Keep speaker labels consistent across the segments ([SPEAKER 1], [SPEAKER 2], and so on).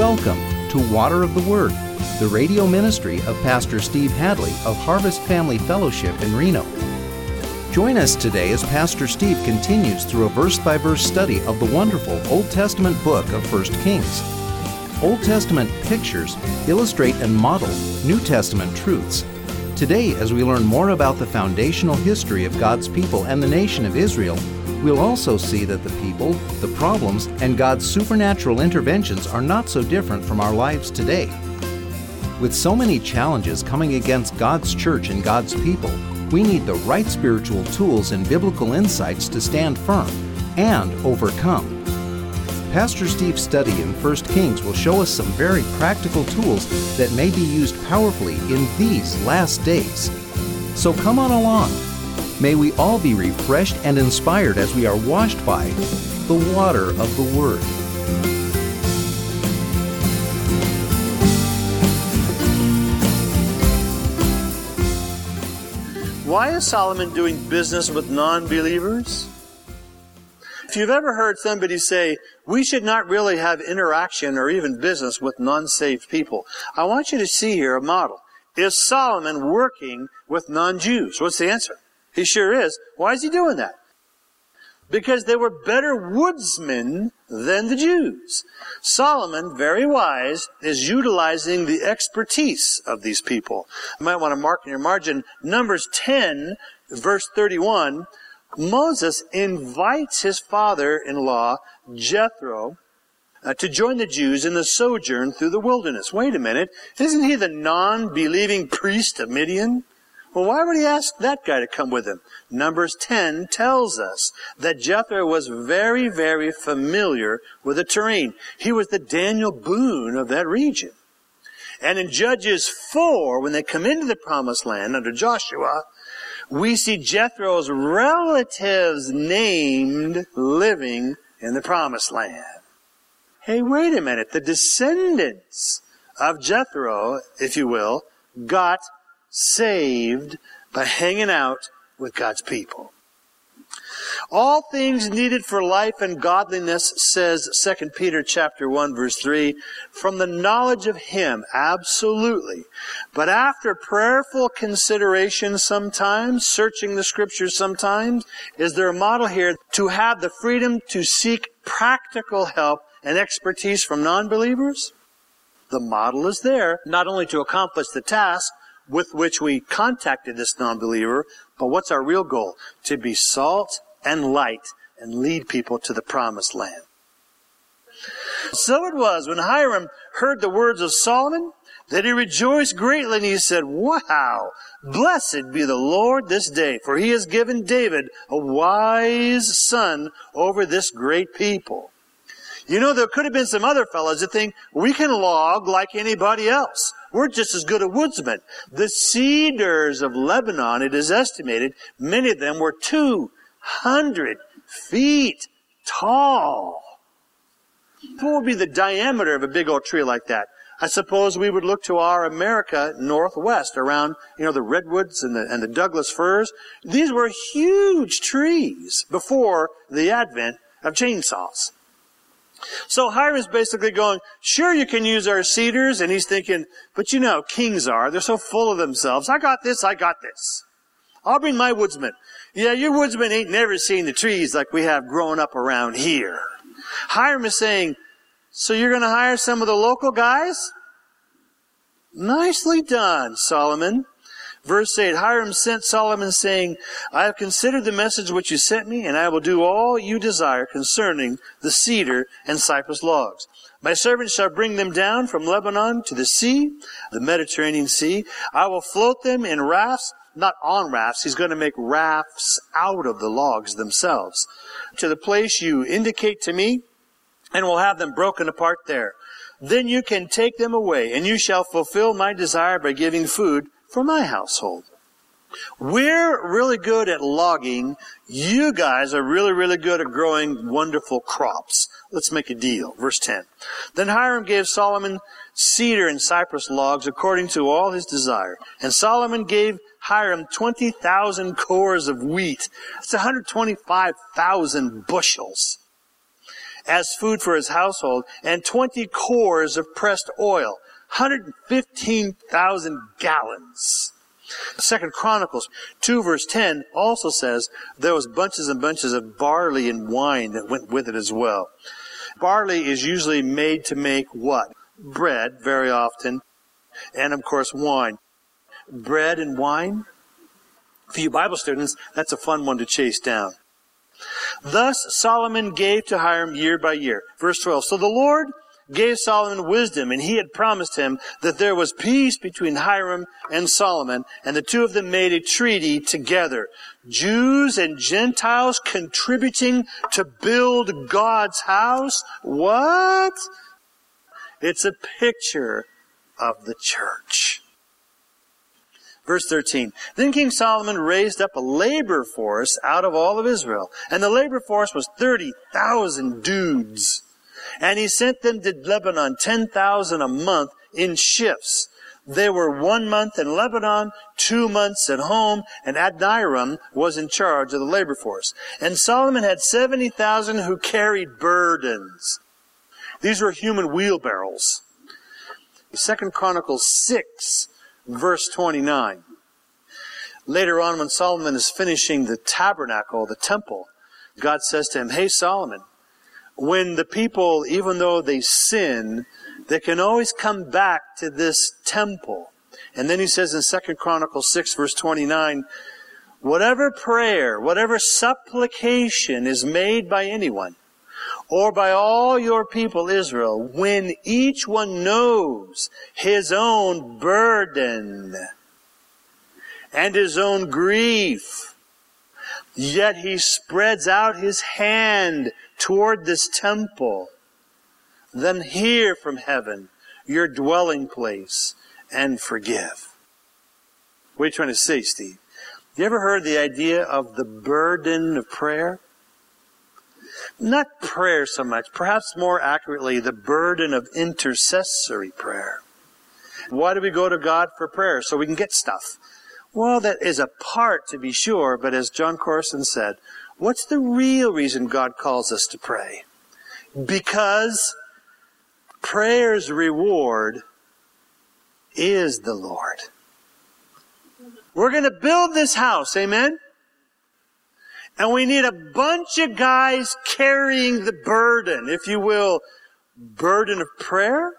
[SPEAKER 1] Welcome to Water of the Word, the radio ministry of Pastor Steve Hadley of Harvest Family Fellowship in Reno. Join us today as Pastor Steve continues through a verse-by-verse study of the wonderful Old Testament book of 1 Kings. Old Testament pictures illustrate and model New Testament truths. Today, as we learn more about the foundational history of God's people and the nation of Israel, we'll also see that the people, the problems, and God's supernatural interventions are not so different from our lives today. With so many challenges coming against God's church and God's people, we need the right spiritual tools and biblical insights to stand firm and overcome. Pastor Steve's study in 1 Kings will show us some very practical tools that may be used powerfully in these last days. So come on along. May we all be refreshed and inspired as we are washed by the water of the Word.
[SPEAKER 2] Why is Solomon doing business with non-believers? If you've ever heard somebody say, we should not really have interaction or even business with non-saved people, I want you to see here a model. Is Solomon working with non-Jews? What's the answer? He sure is. Why is he doing that? Because they were better woodsmen than the Jews. Solomon, very wise, is utilizing the expertise of these people. You might want to mark in your margin, Numbers 10, verse 31, Moses invites his father-in-law, Jethro, to join the Jews in the sojourn through the wilderness. Wait a minute, isn't he the non-believing priest of Midian? Well, why would he ask that guy to come with him? Numbers 10 tells us that Jethro was very, very familiar with the terrain. He was the Daniel Boone of that region. And in Judges 4, when they come into the promised land under Joshua, we see Jethro's relatives named living in the promised land. Hey, wait a minute. The descendants of Jethro, if you will, got saved by hanging out with God's people. All things needed for life and godliness, says 2 Peter chapter 1, verse 3, from the knowledge of Him, absolutely. But after prayerful consideration sometimes, searching the Scriptures sometimes, is there a model here to have the freedom to seek practical help and expertise from non-believers? The model is there, not only to accomplish the task with which we contacted this non-believer, but what's our real goal? To be salt and light and lead people to the promised land. So it was when Hiram heard the words of Solomon that he rejoiced greatly, and he said, wow, blessed be the Lord this day, for he has given David a wise son over this great people. You know, there could have been some other fellows that think, we can log like anybody else. We're just as good a woodsmen. The cedars of Lebanon, it is estimated, many of them were 200 feet tall. What would be the diameter of a big old tree like that? I suppose we would look to our America Northwest around, the redwoods and the Douglas firs. These were huge trees before the advent of chainsaws. So Hiram's basically going, sure, you can use our cedars. And he's thinking, but kings they're so full of themselves. I got this. I'll bring my woodsman. Yeah, your woodsman ain't never seen the trees like we have growing up around here. Hiram is saying, so you're going to hire some of the local guys? Nicely done, Solomon. Verse 8, Hiram sent Solomon saying, I have considered the message which you sent me, and I will do all you desire concerning the cedar and cypress logs. My servant shall bring them down from Lebanon to the sea, the Mediterranean Sea. I will float them in rafts, not on rafts. He's going to make rafts out of the logs themselves, to the place you indicate to me, and will have them broken apart there. Then you can take them away, and you shall fulfill my desire by giving food for my household. We're really good at logging. You guys are really, really good at growing wonderful crops. Let's make a deal. Verse 10. Then Hiram gave Solomon cedar and cypress logs according to all his desire. And Solomon gave Hiram 20,000 cores of wheat. That's 125,000 bushels. as food for his household, and 20 cores of pressed oil, 115,000 gallons. 2 Chronicles 2 verse 10 also says there was bunches and bunches of barley and wine that went with it as well. Barley is usually made to make what? Bread, very often, and of course wine. Bread and wine? For you Bible students, that's a fun one to chase down. Thus Solomon gave to Hiram year by year. Verse 12, so the Lord gave Solomon wisdom, and he had promised him that there was peace between Hiram and Solomon, and the two of them made a treaty together. Jews and Gentiles contributing to build God's house? What? It's a picture of the church. Verse 13, then King Solomon raised up a labor force out of all of Israel, and the labor force was 30,000 dudes. And he sent them to Lebanon, 10,000 a month in shifts. They were 1 month in Lebanon, 2 months at home, and Adoniram was in charge of the labor force. And Solomon had 70,000 who carried burdens. These were human wheelbarrows. 2 Chronicles 6, verse 29. Later on, when Solomon is finishing the tabernacle, the temple, God says to him, hey, Solomon, when the people, even though they sin, they can always come back to this temple. And then he says in 2 Chronicles 6, verse 29, whatever prayer, whatever supplication is made by anyone, or by all your people Israel, when each one knows his own burden and his own grief, yet he spreads out his hand toward this temple, then hear from heaven, your dwelling place, and forgive. What are you trying to say, Steve? You ever heard the idea of the burden of prayer? Not prayer so much, perhaps more accurately, the burden of intercessory prayer. Why do we go to God for prayer? So we can get stuff. Well, that is a part, to be sure, but as John Corson said, what's the real reason God calls us to pray? Because prayer's reward is the Lord. We're going to build this house, amen? And we need a bunch of guys carrying the burden, if you will, burden of prayer.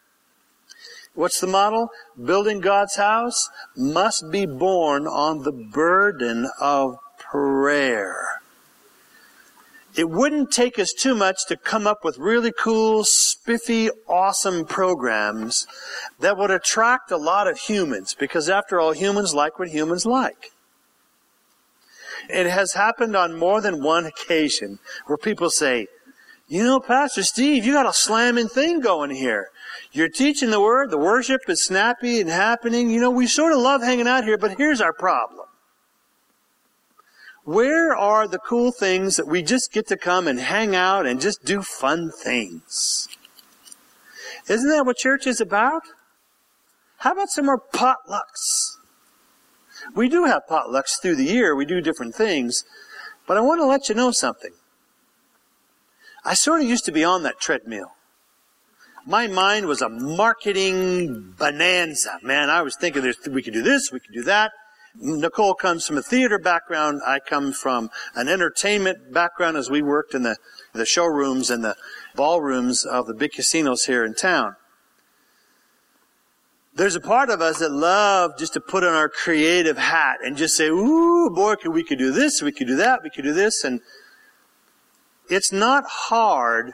[SPEAKER 2] What's the model? Building God's house must be born on the burden of prayer. It wouldn't take us too much to come up with really cool, spiffy, awesome programs that would attract a lot of humans, because after all, humans like what humans like. It has happened on more than one occasion where people say, you know, Pastor Steve, you got a slamming thing going here. You're teaching the Word, the worship is snappy and happening. You know, we sort of love hanging out here, but here's our problem. Where are the cool things that we just get to come and hang out and just do fun things? Isn't that what church is about? How about some more potlucks? We do have potlucks through the year. We do different things. But I want to let you know something. I sort of used to be on that treadmill. My mind was a marketing bonanza. Man, I was thinking we could do this, we could do that. Nicole comes from a theater background. I come from an entertainment background as we worked in the showrooms and the ballrooms of the big casinos here in town. There's a part of us that love just to put on our creative hat and just say, ooh, boy, we could do this, we could do that, we could do this. And it's not hard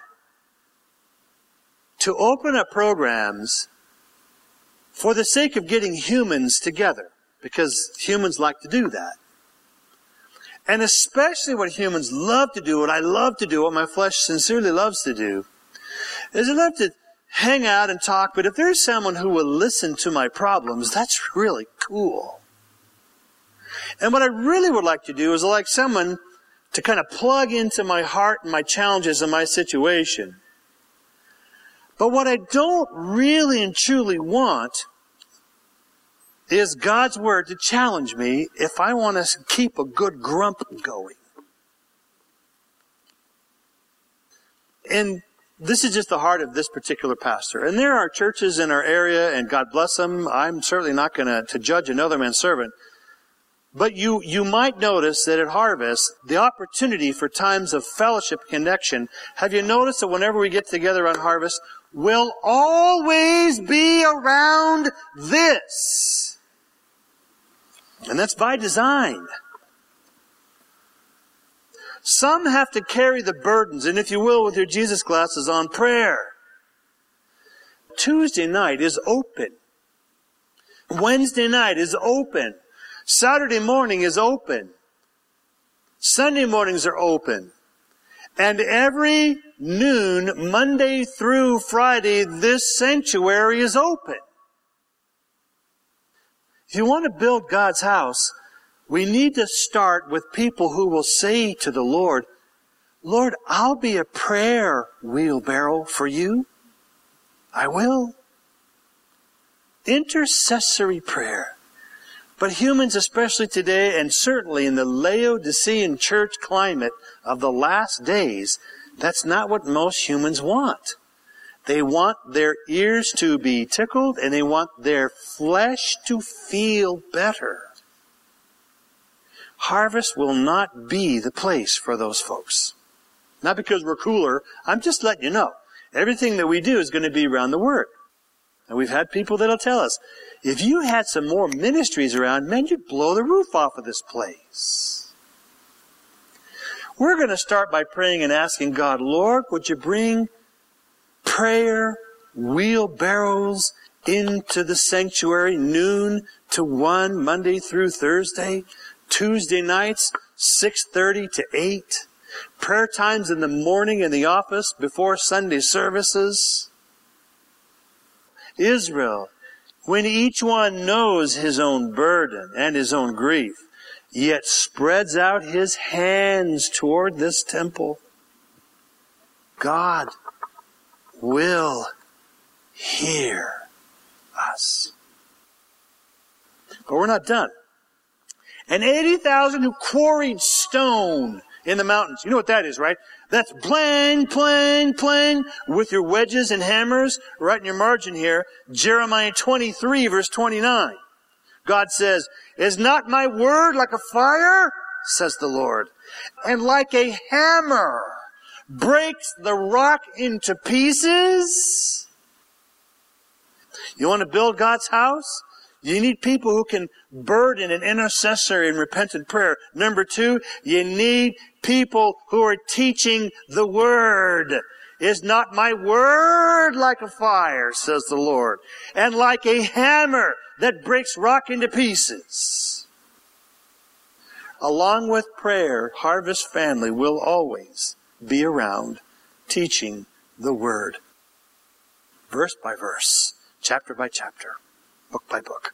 [SPEAKER 2] to open up programs for the sake of getting humans together, because humans like to do that. And especially what humans love to do, what I love to do, what my flesh sincerely loves to do, is I love to hang out and talk, but if there's someone who will listen to my problems, that's really cool. And what I really would like to do is I'd like someone to kind of plug into my heart and my challenges and my situation. But what I don't really and truly want is God's Word to challenge me if I want to keep a good grump going. And this is just the heart of this particular pastor. And there are churches in our area, and God bless them. I'm certainly not going to judge another man's servant. But you might notice that at Harvest, the opportunity for times of fellowship connection, have you noticed that whenever we get together on Harvest, will always be around this? And that's by design. Some have to carry the burdens, and if you will, with your Jesus glasses on, prayer. Tuesday night is open. Wednesday night is open. Saturday morning is open. Sunday mornings are open. And every noon, Monday through Friday, this sanctuary is open. If you want to build God's house, we need to start with people who will say to the Lord, Lord, I'll be a prayer wheelbarrow for you. I will. Intercessory prayer. But humans, especially today, and certainly in the Laodicean church climate of the last days, that's not what most humans want. They want their ears to be tickled, and they want their flesh to feel better. Harvest will not be the place for those folks. Not because we're cooler. I'm just letting you know. Everything that we do is going to be around the Word. And we've had people that'll tell us, if you had some more ministries around, man, you'd blow the roof off of this place. We're going to start by praying and asking God, Lord, would you bring prayer wheelbarrows into the sanctuary, noon to 1, Monday through Thursday, Tuesday nights, 6:30 to 8, prayer times in the morning in the office before Sunday services. Israel, when each one knows his own burden and his own grief, yet spreads out his hands toward this temple, God will hear us. But we're not done. And 80,000 who quarried stone in the mountains. You know what that is, right? That's playing with your wedges and hammers. Right in your margin here, Jeremiah 23 verse 29. God says, is not my word like a fire, says the Lord, and like a hammer breaks the rock into pieces? You want to build God's house? You need people who can burden in intercessory and repentant prayer. Number 2, you need people who are teaching the Word. Is not my word like a fire, says the Lord, and like a hammer that breaks rock into pieces? Along with prayer, Harvest Family will always be around teaching the Word. Verse by verse, chapter by chapter, book by book.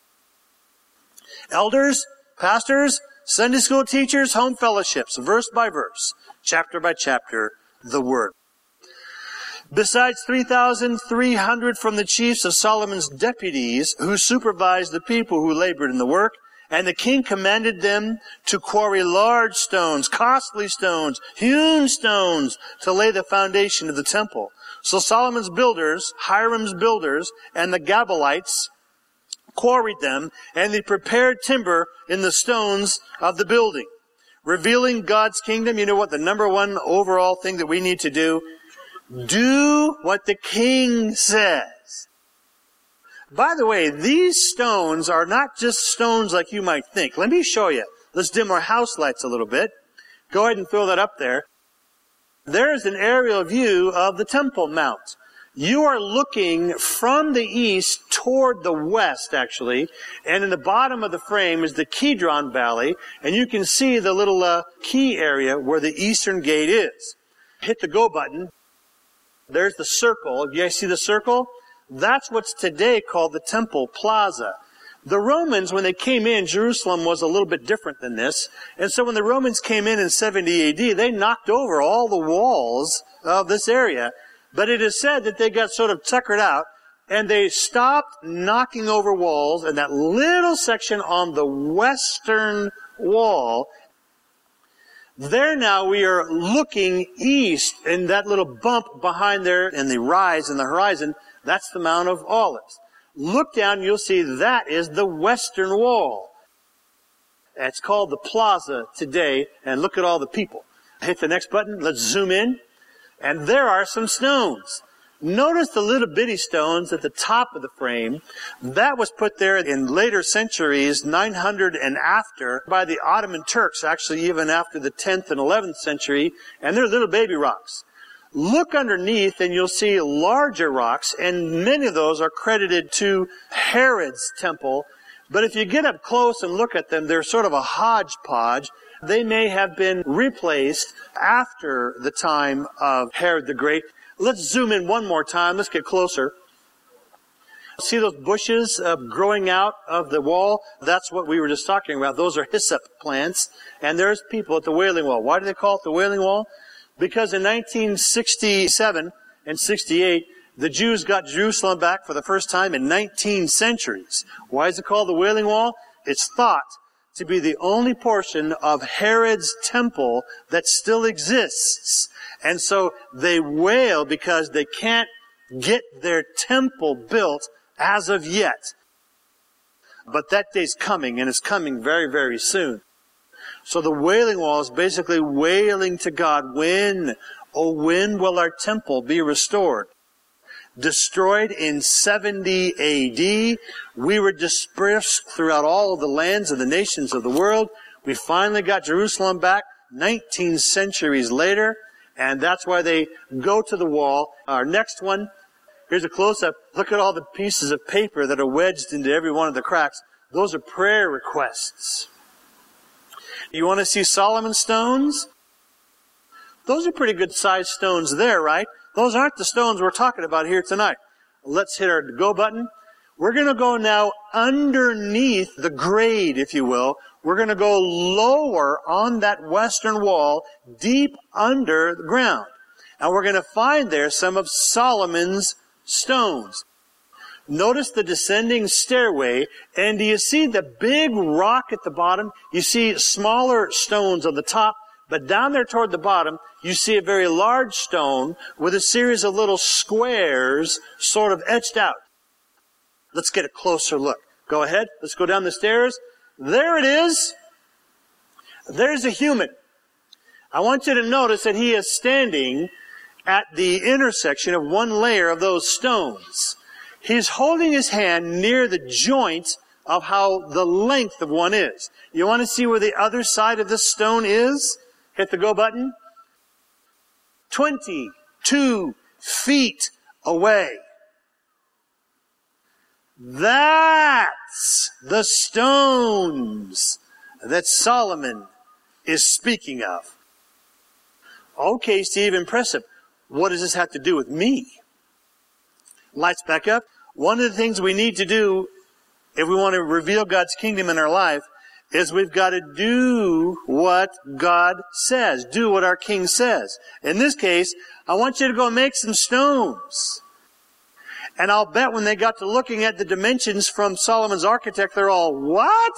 [SPEAKER 2] Elders, pastors, Sunday school teachers, home fellowships, verse by verse, chapter by chapter, the Word. Besides 3,300 from the chiefs of Solomon's deputies who supervised the people who labored in the work, and the king commanded them to quarry large stones, costly stones, hewn stones, to lay the foundation of the temple. So Solomon's builders, Hiram's builders, and the Gabalites quarried them, and they prepared timber in the stones of the building. Revealing God's kingdom, you know what the number one overall thing that we need to do? Do what the king says. By the way, these stones are not just stones like you might think. Let me show you. Let's dim our house lights a little bit. Go ahead and throw that up there. There's an aerial view of the Temple Mount. You are looking from the east toward the west, actually, and in the bottom of the frame is the Kidron Valley, and you can see the little key area where the eastern gate is. Hit the go button. There's the circle. You guys see the circle? That's what's today called the Temple Plaza. The Romans, when they came in, Jerusalem was a little bit different than this. And so when the Romans came in 70 AD, they knocked over all the walls of this area. But it is said that they got sort of tuckered out, and they stopped knocking over walls, and that little section on the western wall, There now we are looking east, and that little bump behind there in the rise in the horizon, that's the Mount of Olives. Look down, you'll see that is the western wall. It's called the plaza today, and look at all the people. Hit the next button, let's zoom in, and there are some stones. Notice the little bitty stones at the top of the frame. That was put there in later centuries, 900 and after, by the Ottoman Turks, actually even after the 10th and 11th century, and they're little baby rocks. Look underneath and you'll see larger rocks, and many of those are credited to Herod's temple. But if you get up close and look at them, they're sort of a hodgepodge. They may have been replaced after the time of Herod the Great. Let's zoom in one more time. Let's get closer. See those bushes growing out of the wall? That's what we were just talking about. Those are hyssop plants. And there's people at the Wailing Wall. Why do they call it the Wailing Wall? Because in 1967 and 68, the Jews got Jerusalem back for the first time in 19 centuries. Why is it called the Wailing Wall? It's thought to be the only portion of Herod's temple that still exists. And so they wail because they can't get their temple built as of yet. But that day's coming, and it's coming very, very soon. So the Wailing Wall is basically wailing to God, when, oh, when will our temple be restored? Destroyed in 70 A.D., we were dispersed throughout all of the lands of the nations of the world. We finally got Jerusalem back 19 centuries later, and that's why they go to the wall. Our next one, here's a close-up. Look at all the pieces of paper that are wedged into every one of the cracks. Those are prayer requests. You want to see Solomon's stones? Those are pretty good sized stones there, right? Those aren't the stones we're talking about here tonight. Let's hit our go button. We're going to go now underneath the grade, if you will. We're going to go lower on that western wall, deep under the ground. And we're going to find there some of Solomon's stones. Notice the descending stairway, and do you see the big rock at the bottom? You see smaller stones on the top, but down there toward the bottom, you see a very large stone with a series of little squares sort of etched out. Let's get a closer look. Go ahead. Let's go down the stairs. There it is. There's a human. I want you to notice that he is standing at the intersection of one layer of those stones. He's holding his hand near the joint of how the length of one is. You want to see where the other side of this stone is? Hit the go button. 22 feet away. That's the stones that Solomon is speaking of. Okay, Steve, impressive. What does this have to do with me? Lights back up. One of the things we need to do if we want to reveal God's kingdom in our life is we've got to do what God says. Do what our King says. In this case, I want you to go make some stones. And I'll bet when they got to looking at the dimensions from Solomon's architect, they're all, what?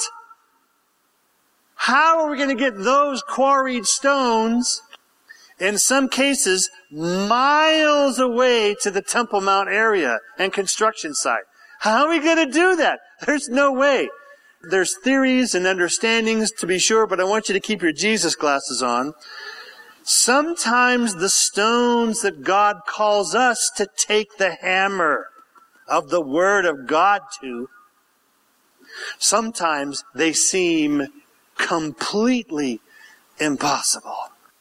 [SPEAKER 2] How are we going to get those quarried stones, in some cases, miles away to the Temple Mount area and construction site? How are we going to do that? There's no way. There's theories and understandings, to be sure, but I want you to keep your Jesus glasses on. Sometimes the stones that God calls us to take the hammer of the Word of God to, sometimes they seem completely impossible.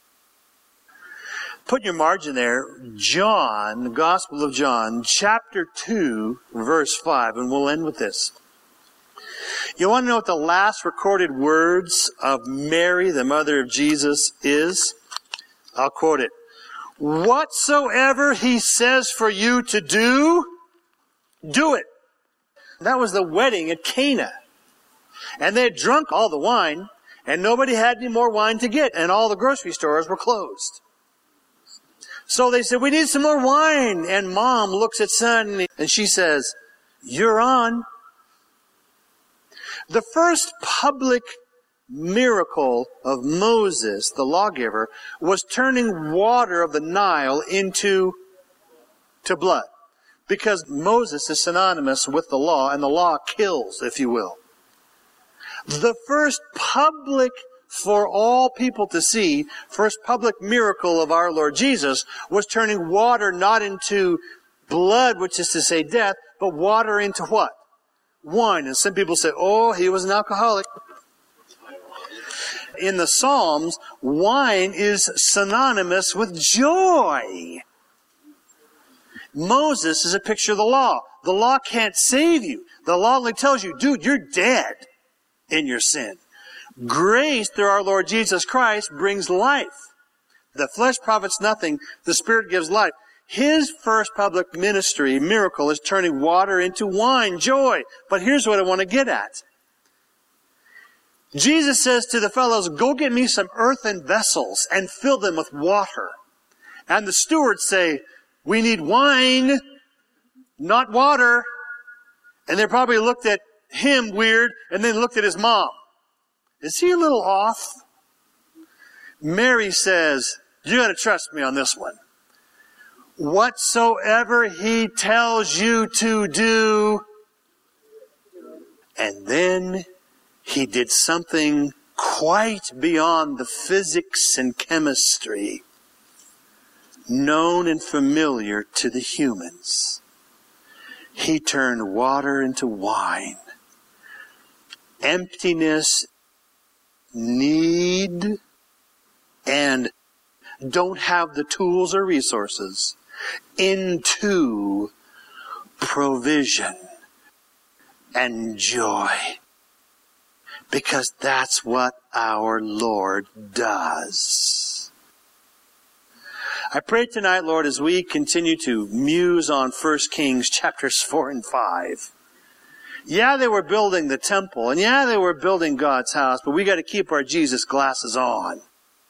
[SPEAKER 2] Put your margin there, John, the Gospel of John, chapter 2, verse 5, and we'll end with this. You want to know what the last recorded words of Mary, the mother of Jesus, is? I'll quote it. Whatsoever he says for you to do, do it. That was the wedding at Cana. And they had drunk all the wine, and nobody had any more wine to get, and all the grocery stores were closed. So they said, we need some more wine. And Mom looks at son, and she says, you're on. The first public miracle of Moses, the lawgiver, was turning water of the Nile into blood. Because Moses is synonymous with the law, and the law kills, if you will. The first public, for all people to see, first public miracle of our Lord Jesus was turning water not into blood, which is to say death, but water into what? Wine. And some people say, oh, he was an alcoholic. In the Psalms, wine is synonymous with joy. Moses is a picture of the law. The law can't save you. The law only tells you, dude, you're dead in your sin. Grace through our Lord Jesus Christ brings life. The flesh profits nothing. The Spirit gives life. His first public ministry miracle is turning water into wine, joy. But here's what I want to get at. Jesus says to the fellows, go get me some earthen vessels and fill them with water. And the stewards say, we need wine, not water. And they probably looked at him weird and then looked at his mom. Is he a little off? Mary says, you got to trust me on this one. Whatsoever he tells you to do. And then he did something quite beyond the physics and chemistry known and familiar to the humans. He turned water into wine. Emptiness, need, and don't have the tools or resources into provision and joy. Because that's what our Lord does. I pray tonight, Lord, as we continue to muse on 1 Kings chapters 4 and 5. Yeah, they were building the temple, and yeah, they were building God's house, but we got to keep our Jesus glasses on.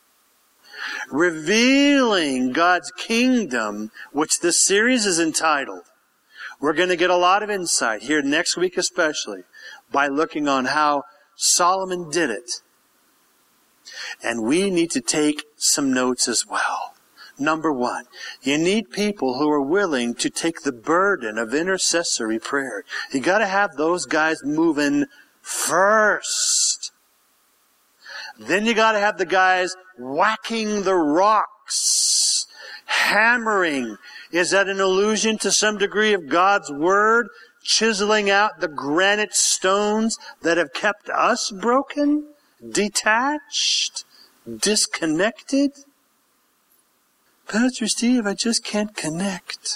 [SPEAKER 2] Revealing God's kingdom, which this series is entitled. We're going to get a lot of insight here next week especially by looking on how Solomon did it. And we need to take some notes as well. Number one, you need people who are willing to take the burden of intercessory prayer. You got to have those guys moving first. Then you got to have the guys whacking the rocks, hammering. Is that an allusion to some degree of God's Word, chiseling out the granite stones that have kept us broken, detached, disconnected? Pastor Steve, I just can't connect.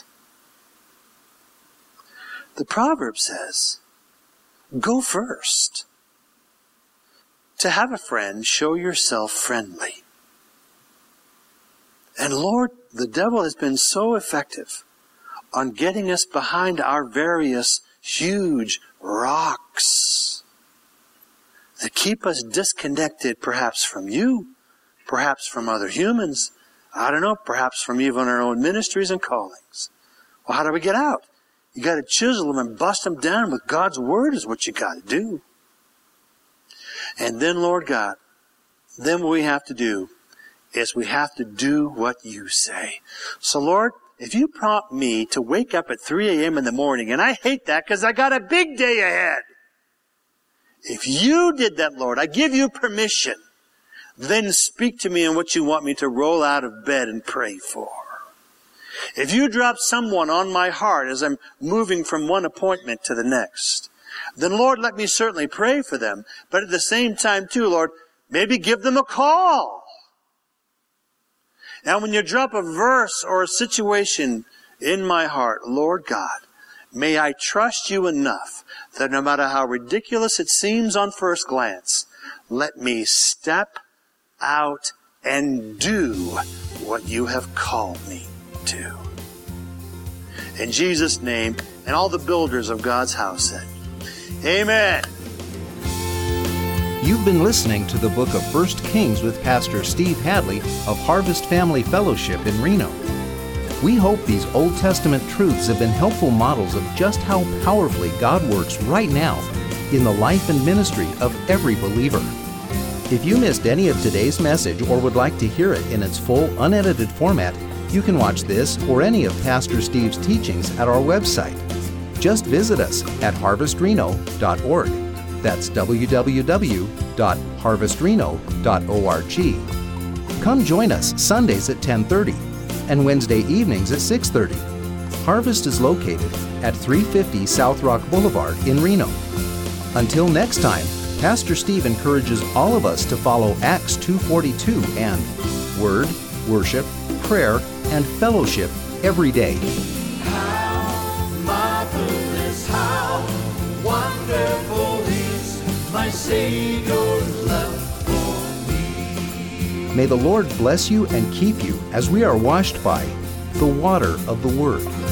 [SPEAKER 2] The proverb says, go first. To have a friend, show yourself friendly. And Lord, the devil has been so effective on getting us behind our various huge rocks that keep us disconnected perhaps from you, perhaps from other humans, I don't know, perhaps from even our own ministries and callings. Well, how do we get out? You got to chisel them and bust them down with God's Word is what you got to do. And then, Lord God, then what we have to do is we have to do what you say. So, Lord, if you prompt me to wake up at 3 a.m. in the morning, and I hate that because I got a big day ahead. If you did that, Lord, I give you permission. Then speak to me on what you want me to roll out of bed and pray for. If you drop someone on my heart as I'm moving from one appointment to the next, then Lord, let me certainly pray for them. But at the same time too, Lord, maybe give them a call. Now when you drop a verse or a situation in my heart, Lord God, may I trust you enough that no matter how ridiculous it seems on first glance, let me step out and do what you have called me to. In Jesus' name, and all the builders of God's house said, Amen.
[SPEAKER 1] You've been listening to the book of 1 Kings with Pastor Steve Hadley of Harvest Family Fellowship in Reno. We hope these Old Testament truths have been helpful models of just how powerfully God works right now in the life and ministry of every believer. If you missed any of today's message or would like to hear it in its full, unedited format, you can watch this or any of Pastor Steve's teachings at our website. Just visit us at harvestreno.org. That's www.harvestreno.org. Come join us Sundays at 10:30 and Wednesday evenings at 6:30. Harvest is located at 350 South Rock Boulevard in Reno. Until next time, Pastor Steve encourages all of us to follow Acts 2:42 and Word, Worship, Prayer, and Fellowship every day.
[SPEAKER 3] How marvelous, how wonderful is my Savior's love for me.
[SPEAKER 1] May the Lord bless you and keep you as we are washed by the water of the Word.